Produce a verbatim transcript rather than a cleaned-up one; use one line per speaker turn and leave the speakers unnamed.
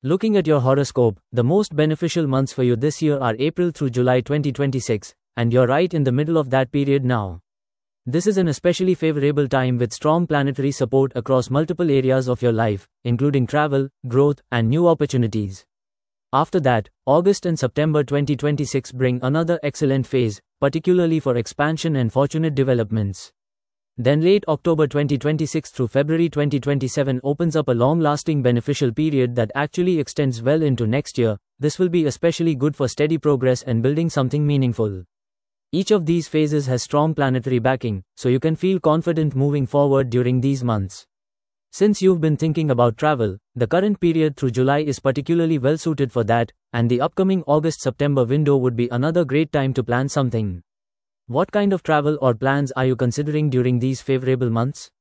Looking at your horoscope, the most beneficial months for you this year are April through July twenty twenty-six, and you're right in the middle of that period now. This is an especially favorable time with strong planetary support across multiple areas of your life, including travel, growth, and new opportunities. After that, August and September twenty twenty-six bring another excellent phase, particularly for expansion and fortunate developments. Then late October twenty twenty-six through February twenty twenty-seven opens up a long-lasting beneficial period that actually extends well into next year. This will be especially good for steady progress and building something meaningful. Each of these phases has strong planetary backing, so you can feel confident moving forward during these months. Since you've been thinking about travel, the current period through July is particularly well suited for that, and the upcoming August-September window would be another great time to plan something. What kind of travel or plans are you considering during these favorable months?